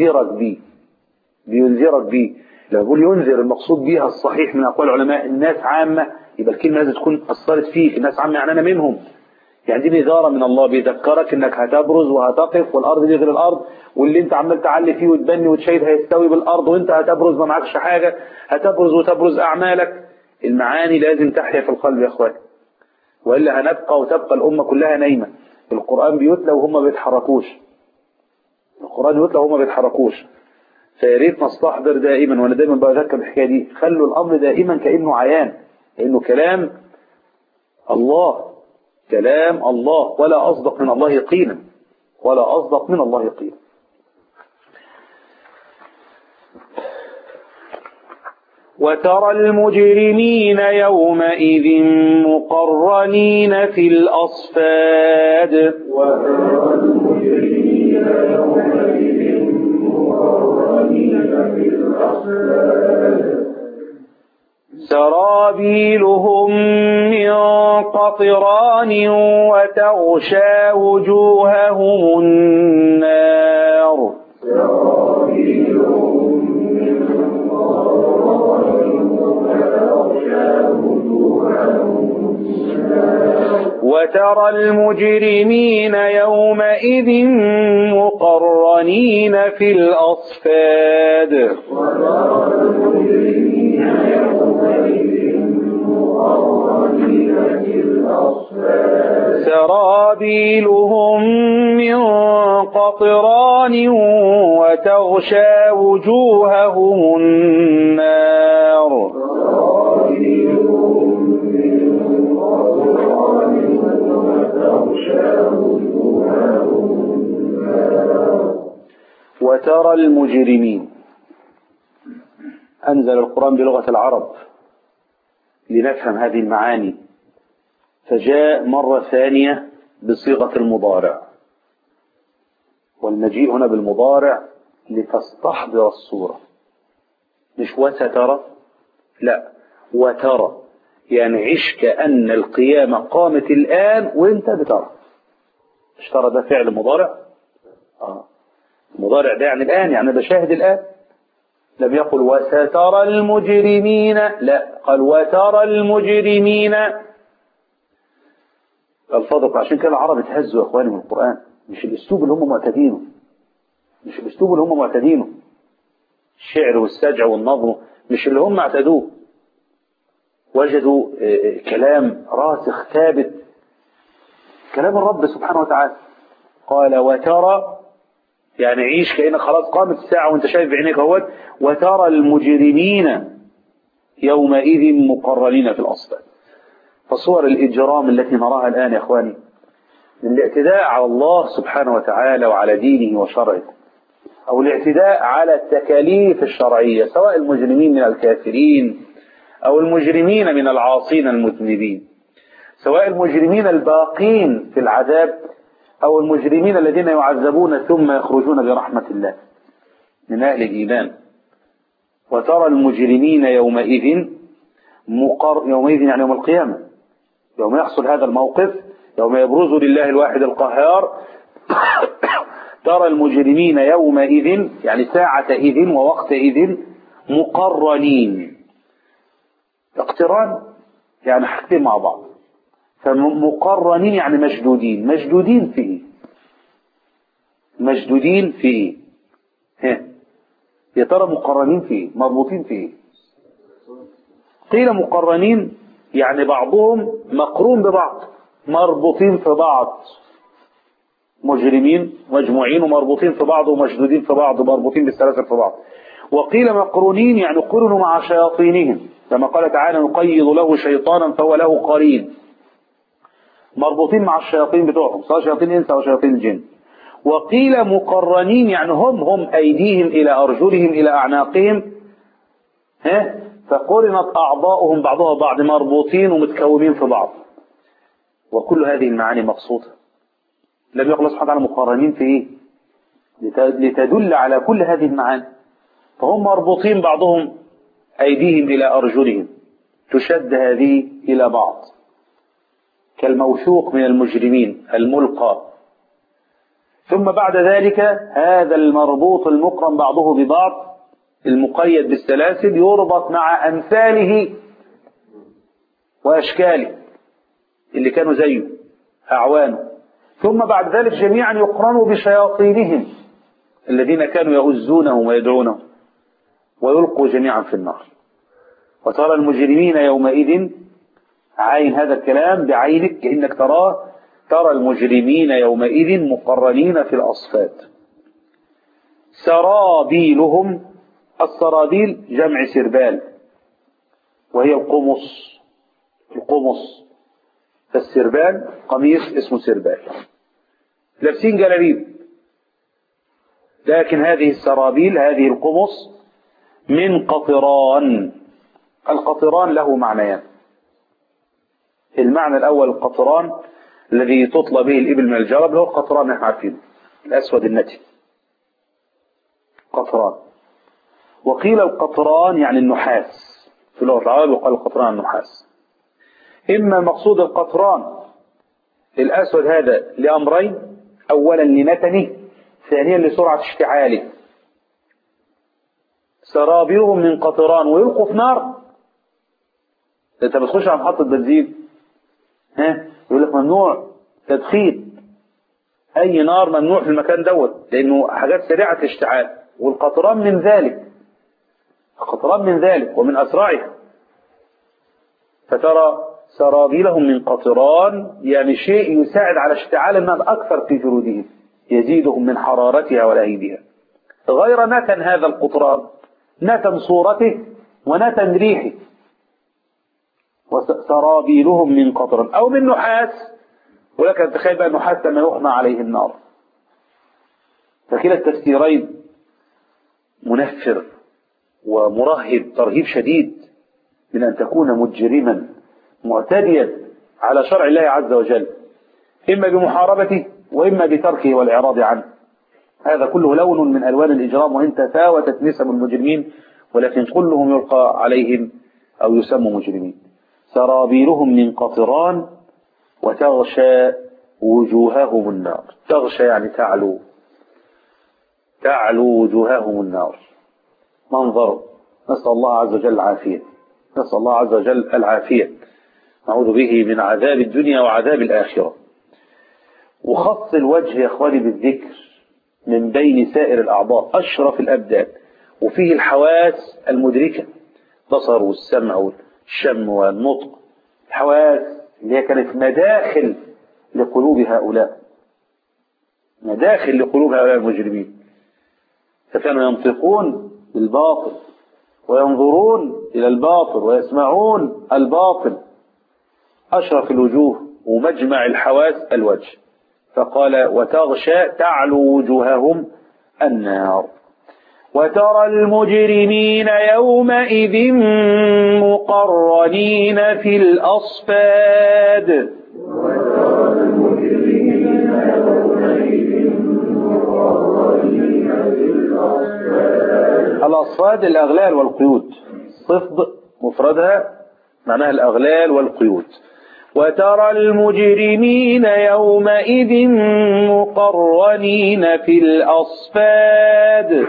بينذرك بيه. لو يقول ينذر المقصود بيها الصحيح من اقوال العلماء الناس عامه، يبقى الكلمه لازم تكون اثرت فيك. الناس عامه يعني انا منهم، يعني دي نذاره من الله، بيذكرك انك هتبرز وهتقف، والارض دي غير الارض، واللي انت عمال تعلي فيه وتبني وتشيد هيستوي بالارض، وانت هتبرز ما معكش حاجه، هتبرز وتبرز اعمالك. المعاني لازم تحيا في القلب يا اخوان، والا هنبقى وتبقى الامه كلها نايمه. القران بيتلى وهم ما بيتحركوش، فيا ريت نستحضر دائما، وانا دائما بذكر الحكايه دي، خلوا الامر دائما كانه عيان، لانه كلام الله، ولا اصدق من الله قيلا، وترى المجرمين يومئذ مقرنين في الأصفاد، سرابيلهم من قطران وتغشى وجوههم النار، وترى المجرمين يومئذ مقرنين في الأصفاد سرابيلهم من قطران وتغشى وجوههم النار وترى المجرمين. أنزل القرآن بلغة العرب لنفهم هذه المعاني، فجاء مرة ثانية بصيغة المضارع، والمجيء هنا بالمضارع لتستحضر الصورة، مش وسترى، لا وترى، يعني عش كأن القيامة قامت الآن وانت بترى. مش ترى ده فعل مضارع؟ المضارع ده يعني الآن، يعني بشاهد الآن. لم يقل وسترى المجرمين، لا، قال وترى المجرمين. الفضل عشان كده العرب اتهزوا يا اخواني من القرآن، مش الاسلوب اللي هم معتادينه، مش الاسلوب اللي هم معتادينه، الشعر والسجع والنظم مش اللي هم اعتادوه. وجدوا كلام راسخ ثابت، كلام الرب سبحانه وتعالى. قال وترى، يعني عيش كأنك خلاص قامت الساعة وانت شايف بعينيك اهوت. وترى المجرمين يومئذ مقرنين في الأصفاد. فصور الإجرام التي نراها الآن يا اخواني من الاعتداء على الله سبحانه وتعالى وعلى دينه وشرعه، أو الاعتداء على التكاليف الشرعية، سواء المجرمين من الكافرين أو المجرمين من العاصين المذنبين، سواء المجرمين الباقين في العذاب أو المجرمين الذين يعذبون ثم يخرجون برحمة الله من أهل الإيمان. وترى المجرمين يومئذ يومئذ يعني يوم القيامة، يوم يحصل هذا الموقف، يوم يبرز لله الواحد القهار. ترى المجرمين يومئذ يعني ساعة إذن ووقت إذن مقرنين. اقتران يعني حاجتين مع بعض، فمقرنين يعني مشدودين. مشدودين في ايه؟ مشدودين في ايه؟ يا ترى مقرنين في ايه؟ مربوطين في ايه؟ قيل مقرنين يعني بعضهم مقرون ببعض، مربوطين في بعض، مجرمين مجموعين ومربوطين في بعض ومشدودين في بعض ومربوطين بالسلاسل في بعض. وقيل مقرونين يعني قرنوا مع شياطينهم، كما قال تعالى نقيض له شيطانا فهو له قرين، مربوطين مع الشياطين بتوعهم، سواء شياطين الإنس أو شياطين الجن. وقيل مقرنين يعني هم أيديهم إلى أرجلهم إلى أعناقهم، فقرنت أعضاؤهم بعضها بعض، مربوطين ومتكومين في بعض. وكل هذه المعاني مقصودة. لم يقل سبحانه وتعالى مقرنين في إيه؟ لتدل على كل هذه المعاني. فهم مربوطين بعضهم أيديهم إلى أرجلهم، تشد هذه إلى بعض كالموثوق من المجرمين الملقى. ثم بعد ذلك هذا المربوط المقرن بعضه ببعض المقيد بالسلاسل يربط مع أمثاله وأشكاله اللي كانوا زيه أعوانه. ثم بعد ذلك جميعا يقرنوا بشياطينهم الذين كانوا يؤذونهم ويدعونهم ويلقوا جميعا في النار. وترى المجرمين يومئذ، عين هذا الكلام بعينك كأنك تراه، ترى المجرمين يومئذ مقرنين في الأصفاد. سرابيلهم، السرابيل جمع سربال وهي القمص، فالسربال قميص اسمه سربال، لابسين جلابيب، لكن هذه السرابيل هذه القمص من قطران. القطران له معنيان. المعنى الأول القطران الذي تطلى به الإبل من الجرب، هو القطران نحن عارفينه الأسود النتي، قطران. وقيل القطران يعني النحاس، في اللغة العربية يقال القطران النحاس. إما مقصود القطران الأسود هذا لأمرين: أولا لنتنه، ثانيا لسرعة اشتعاله. سرابيلهم من قطران ويلقوا في نار. انت بتخش على محطة بنزين يقول لك ممنوع تدخين، أي نار ممنوع في المكان دوت، لأنه حاجات سريعة الاشتعال، والقطران من ذلك، القطران من ذلك ومن أسرعها. فترى سرابيلهم من قطران، يعني شيء يساعد على اشتعال النار أكثر في جلودهم، يزيدهم من حرارتها ولهيبها. غير نتن هذا القطران، نتن صورته ونتن ريحه. وسرابيلهم من قطران أو من نحاس، ولكن تخيل بقى النحاس لما يحمى عليه النار. فكلا التفسيرين منفر ومرهب ترهيب شديد من أن تكون مجرما معتديا على شرع الله عز وجل، إما بمحاربته وإما بتركه والإعراض عنه. هذا كله لون من ألوان الإجرام، وإن تفاوتت نسب المجرمين ولكن كلهم يلقى عليهم أو يسموا مجرمين. سرابيلهم من قطران وتغشى وجوههم النار. تغشى يعني تعلو وجوههم النار. منظر، نسأل الله عز وجل العافية، نسأل الله عز وجل العافية، نعوذ به من عذاب الدنيا وعذاب الآخرة. وخص الوجه يا أخواني بالذكر من بين سائر الأعضاء، أشرف الأبدان، وفيه الحواس المدركة، بصر والسمع والشم والنطق، الحواس اللي هي كانت مداخل لقلوب هؤلاء، مداخل لقلوب هؤلاء المجرمين. فكانوا ينطقون بالباطل وينظرون إلى الباطل ويسمعون الباطل. أشرف الوجوه ومجمع الحواس الوجه. فقال وتغشى تعلو وجوههم النار. وترى المجرمين يومئذ مقرنين في الأصفاد. الأصفاد الأغلال والقيود، صفد مفردها معناها الأغلال والقيود. وترى المجرمين يومئذ مقرنين في الأصفاد.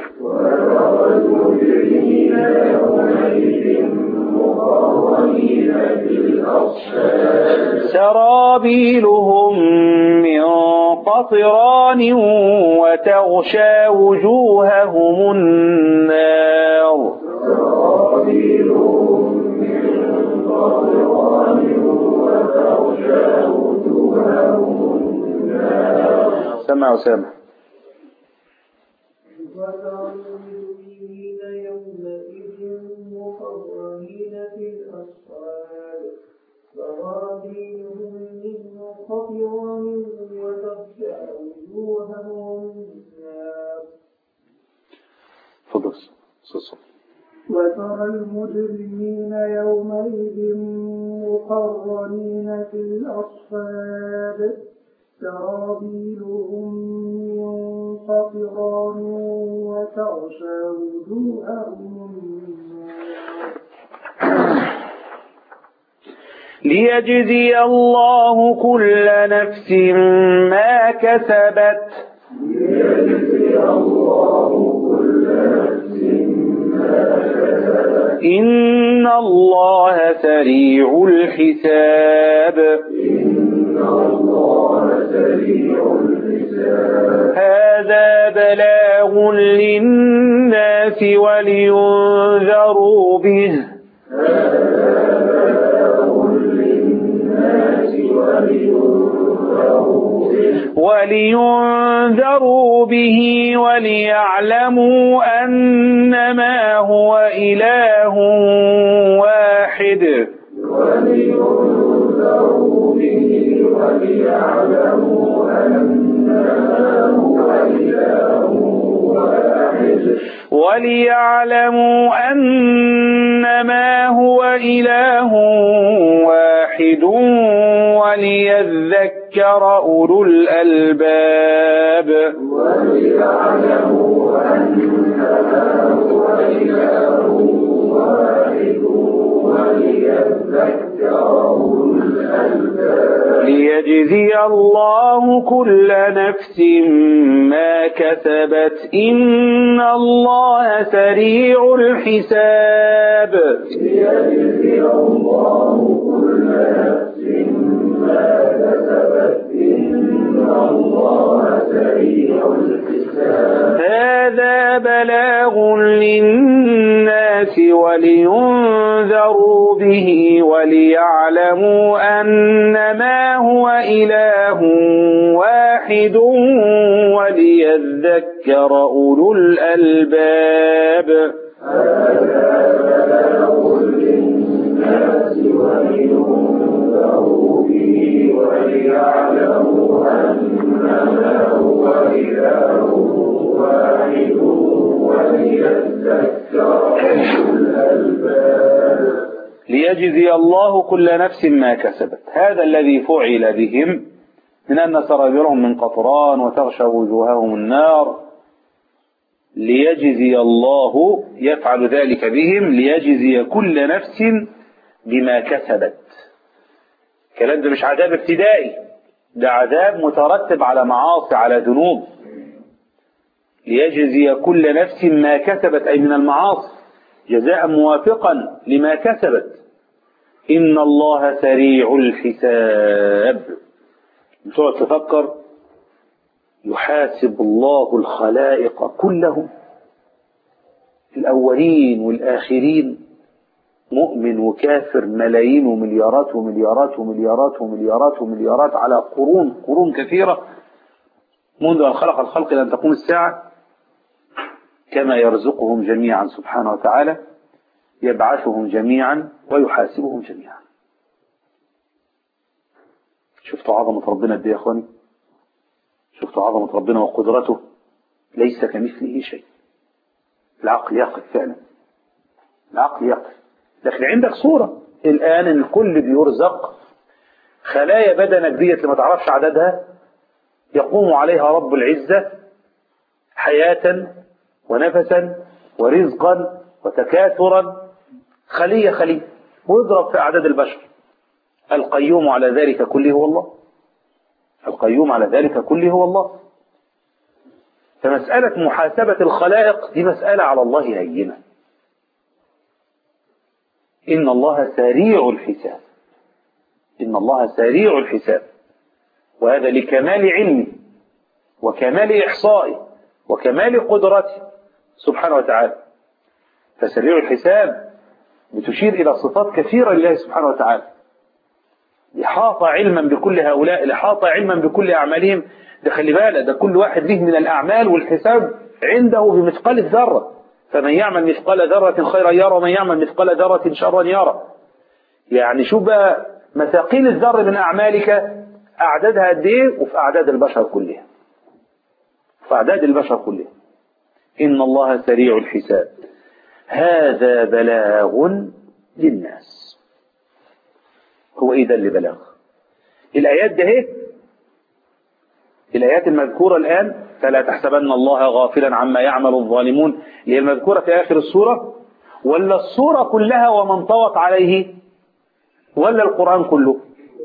سرابيلهم من قطران وتغشى وجوههم النار. سمع وسامع. وترى المجرمين يومئذ مقرنين في الأصفاد سرابيلهم من قطران وتغشى وجوههم النار. وترى المجرمين يومئذ مقرنين في الأصفاد سرابيلهم من قطران وتغشى وجوههم النار. ليجزي الله كل نفس ما كسبت. إن الله سريع الحساب. هذا بلاغ للناس ولينذروا به. وليعلموا أنما هو إله واحد. وليعلموا أنما هو إله واحد وليذكر أولو الألباب. ليجزي الله كل نفس ما كسبت. إن الله سريع الحساب. ليجزي الله كل نفس هذا بلاغ للناس ولينذروا به وليعلموا أنما هو إله واحد وليذكر أولو الألباب. ليجزي الله كل نفس ما كسبت. هذا الذي فعل بهم من أن سرابيلهم من قطران وتغشى وجوههم النار، ليجزي الله يفعل ذلك بهم ليجزي كل نفس بما كسبت. الكلام ده مش عذاب ابتدائي، ده عذاب مترتب على معاصي، على ذنوب. ليجزي كل نفس ما كسبت أي من المعاصي جزاء موافقا لما كسبت. إن الله سريع الحساب. تقعد تفكر، يحاسب الله الخلائق كلهم، الأولين والآخرين، مؤمن وكافر، ملايين ومليارات ومليارات ومليارات ومليارات ومليارات، على قرون كثيرة منذ أن خلق الخلق إلى أن تقوم الساعة. كما يرزقهم جميعا سبحانه وتعالى، يبعثهم جميعا ويحاسبهم جميعا. شفتوا عظمة ربنا قد ايه يا اخواني؟ شفتوا عظمة ربنا وقدرته؟ ليس كمثله شيء. العقل يقف فعلا، العقل يقف. لكن عندك صورة الآن إن الكل بيرزق، خلايا بدنك ديت اللي ما تعرفش عددها يقوم عليها رب العزة حياة ونفسا ورزقا وتكاثرا، خلية خلية، واضرب في أعداد البشر. القيوم على ذلك كله هو الله، القيوم على ذلك كله هو الله. فمسألة محاسبة الخلائق دي مسألة على الله هينة. إن الله سريع الحساب، إن الله سريع الحساب، وهذا لكمال علمه وكمال إحصائه وكمال قدرته سبحانه وتعالى. فسريع الحساب بتشير إلى صفات كثيرة لله سبحانه وتعالى، إحاطة علما بكل هؤلاء، إحاطة علما بكل أعمالهم. ده خلي بالك، ده كل واحد له من الأعمال والحساب عنده بمثقال الذرة. فمن يعمل مثقال ذرة خيرا يرى ومن يعمل مثقال ذرة شرا يرى. يعني شو بقى مثاقيل الذر من أعمالك، أعدادها قد إيه، وفي أعداد البشر كلها، في أعداد البشر كلها. إن الله سريع الحساب. هذا بلاغ للناس. هو إيه ده اللي بلاغ؟ الآيات ده هي الآيات المذكورة الآن، فلا تحسبن الله غافلا عما يعمل الظالمون، اللي هي المذكورة في آخر السورة، ولا السورة كلها ومن طوت عليه، ولا القرآن كله؟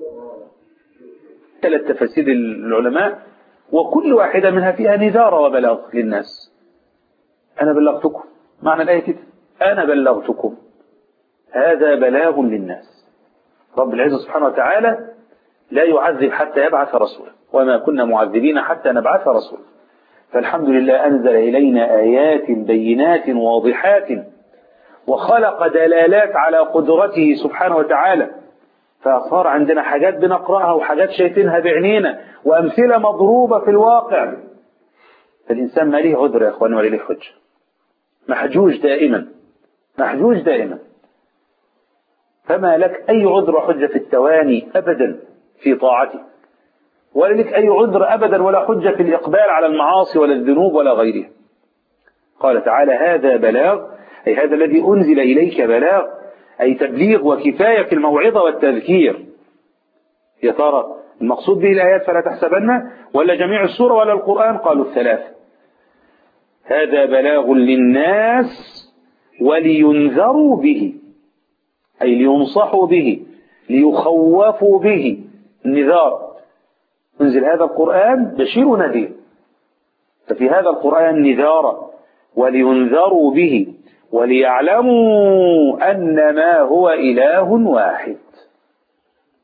3 تفاسير العلماء، وكل واحدة منها فيها نذارة وبلاغ للناس. أنا بلغتكم، معنى الآية كده، أنا بلغتكم، هذا بلاغ للناس. رب العزة سبحانه وتعالى لا يعذب حتى يبعث رسولا، وما كنا معذبين حتى نبعث رسولا. فالحمد لله أنزل إلينا آيات بينات واضحات، وخلق دلالات على قدرته سبحانه وتعالى. فصار عندنا حاجات بنقرأها وحاجات شايفينها بعينينا وأمثلة مضروبة في الواقع. فالإنسان ما ليه عذر يا أخواني ولا ليه حجة، محجوج دائما، محجوج دائما. فما لك أي عذر وحجة في التواني أبدا في طاعته، ولا لك أي عذر أبدا ولا حجة في الإقبال على المعاصي ولا الذنوب ولا غيرها. قال تعالى هذا بلاغ، أي هذا الذي أنزل إليك بلاغ، أي تبليغ وكفاية في الموعظة والتذكير. يا ترى المقصود به الآيات فلا تحسبن، ولا جميع السورة، ولا القرآن؟ قالوا الثلاث. هذا بلاغ للناس ولينذروا به، أي لينصحوا به، ليخوفوا به. النذار، انزل هذا القرآن بشير ونذير، ففي هذا القرآن نذارة، ولينذروا به وليعلموا أنما هو إله واحد.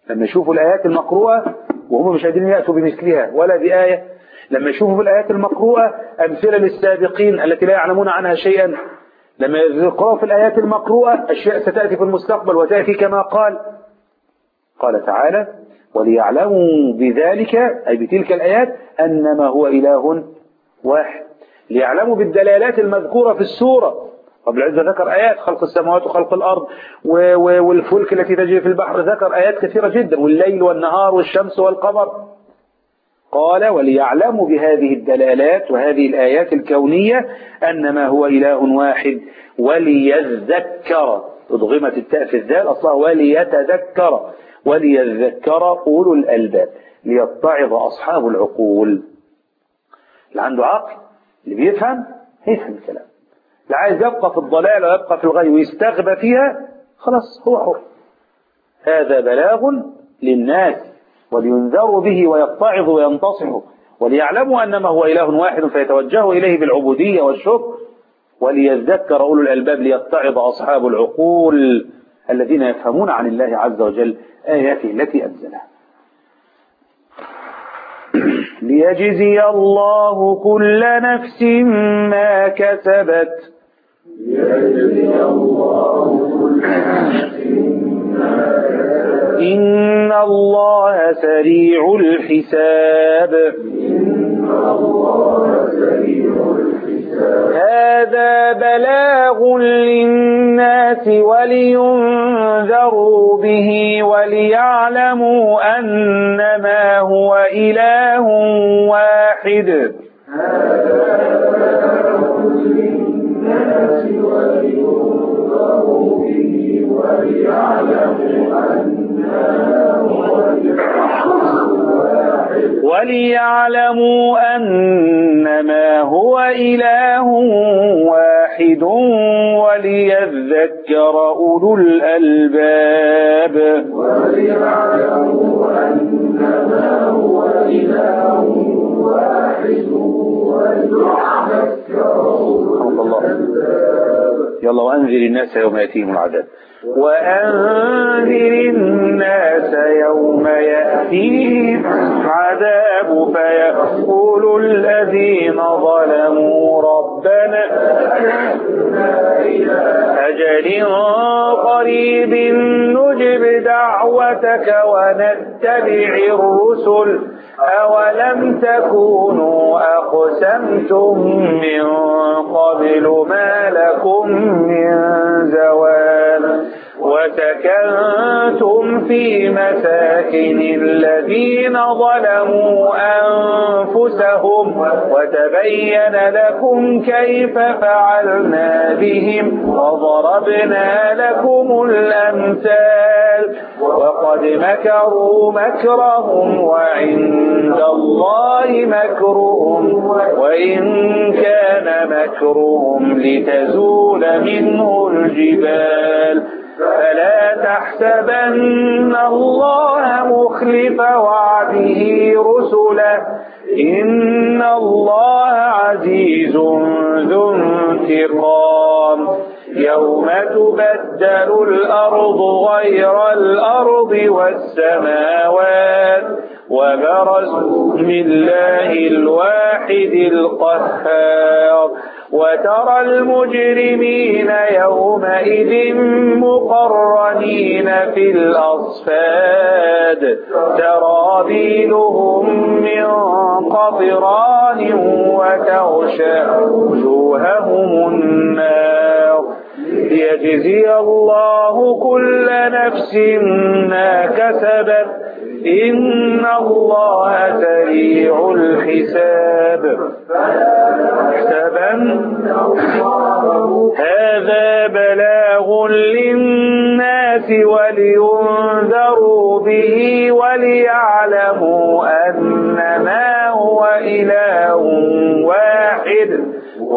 لما يشوفوا الآيات المقروءة وهم مش قادرين يأتوا بمثلها ولا بآية، لما يشوفوا في الآيات المقروءة أمثلة للسابقين التي لا يعلمون عنها شيئا، لما يقرأوا في الآيات المقروءة أشياء ستأتي في المستقبل وتأتي كما قال تعالى وليعلموا بذلك أي بتلك الآيات أنما هو إله واحد، ليعلموا بالدلالات المذكورة في السورة. رب العزة ذكر آيات خلق السماوات وخلق الأرض والفلك التي تجري في البحر، ذكر آيات كثيرة جدا، والليل والنهار والشمس والقمر. قال وليعلموا بهذه الدلالات وهذه الآيات الكونية أنما هو إله واحد وليذكر، أضغمت التاء في الذال أصلها وليتذكر، وليذكر أولو الألباب، ليتعظ أصحاب العقول. اللي عنده عقل اللي بيفهم يفهم الكلام، اللي عايز يبقى في الضلال ويبقى في الغي ويستغبى فيها خلاص هو حر. هذا بلاغ للناس ولينذروا به ويتعظوا وينتصحوا وليعلموا أنما هو إله واحد فيتوجهوا إليه بالعبودية والشكر، وليذكر أولو الألباب ليتعظ أصحاب العقول الذين يفهمون عن الله عز وجل آياته التي أنزلها. ليجزي الله كل نفس ما كسبت، إن الله سريع الحساب. هذا بلاغ للناس ولينذروا به وليعلموا أنما هو إله واحد. وليعلموا أنما هو إله واحد وليذكر أولو الألباب. وليعلموا أنما هو إله واحد وليذكر أولو الألباب. يلا وأنذر الناس يوم يأتيهم العذاب. وأنذر الناس يوم يأتيهم العذاب فيقول الذين ظلموا ربنا أجل قريب نجب دعوتك ونتبع الرسل أولم تكونوا أقسمتم من قبل ما لكم من زوال وسكنتم في مساكن الذين ظلموا أنفسهم وتبين لكم كيف فعلنا بهم وضربنا لكم الأمثال وقد مكروا مكرهم وعند الله مكرهم وإن كان مكرهم لتزول منه الجبال فلا تحسبن الله مخلف وعده رسله إن الله عزيز ذو انتقام يوم تبدل الأرض غير الأرض والسماوات وبرزوا لله الواحد القهار وترى المجرمين يومئذ مقرنين في الأصفاد سرابيلهم من قطران وتغشى وجوههم النار ليجزي الله كل نفس ما كسبت إن الله سريع الحساب هذا بلاغ للناس ولينذروا به وليعلموا أنما هو إله واحد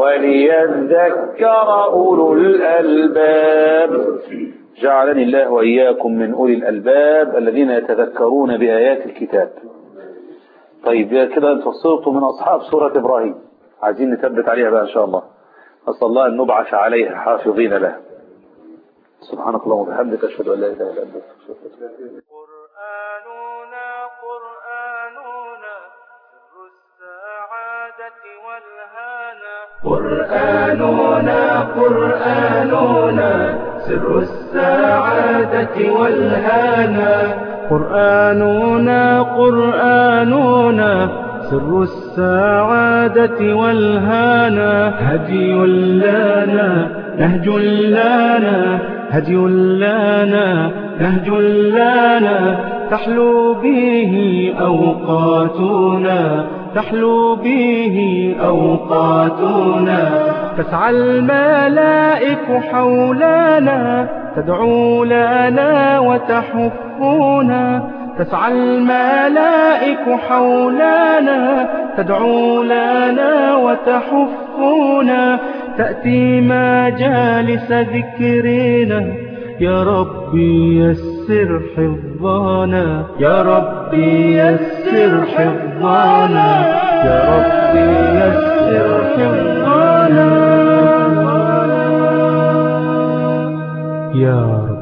وليذكر أولو الألباب جعلني الله وإياكم من أولي الألباب الذين يتذكرون بآيات الكتاب. طيب كده انتم صرتوا من أصحاب سورة إبراهيم، عايزين نثبت عليها بقى إن شاء الله. أسأل الله أن نبعث عليها حافظين له. سبحانك اللهم وبحمدك أشهد أن لا إله إلا أنت أستغفرك. قرآننا قرآننا سر السعادة والهنا قرآننا قرآننا سر السعادة والهنا هدي لنا نهج لنا هدي لنا نهج لنا تحلو به أوقاتنا تحلو به أوقاتنا تسعى الملائك حولنا تدعو لنا وتحفنا تسعى الملائك حولنا تدعو لنا وتحفنا تأتي مجالس ذكرنا يا ربي يسر حفظنا يا ربي يسر حفظنا يا ربي يسر حفظنا يا رب.